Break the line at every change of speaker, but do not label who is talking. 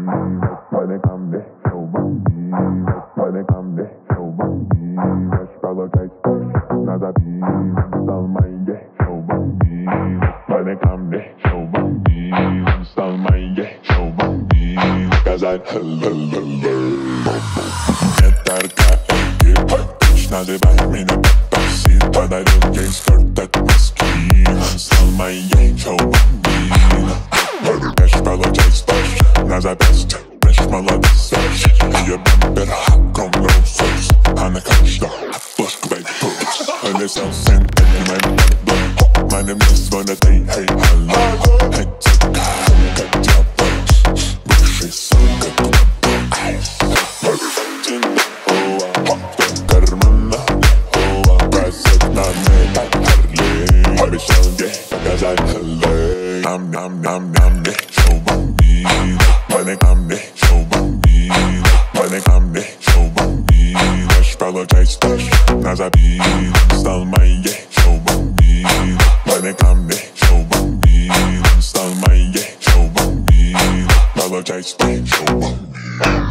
Pode comer, eu bambi. Pode comer, eu bambi. Espero que esteja nas aviões da manhã, eu bambi. Pode comer, eu bambi. Salmanha, eu bambi. Casar, Etarka, ekip nazywać mnie papasy. Padają jej skórtek maski. Salmanja, eu bambi. Wiesz, palociaj spasz na zapięście. Wiesz, молодец, я бампер, хаком, no sauce. А на каждом флешку бейт пулс. Они сам сын, поднимай бэк. Meine Miss wanna day, hey, hello. Hey, take a cut your butt. Бывший сука, айс. Кармана, бросит на меня Харли. Обещал ей показать Харли. Нам, не, шоу бомби. Пане ко мне, шоу бомби. Пане ко мне, шоу бомби. Наш получай стаж, на забит. Стал моей, шоу бомби. Пане ко мне, шоу бомби. Стал моей, шоу бомби. Получай стаж, шоу бомби.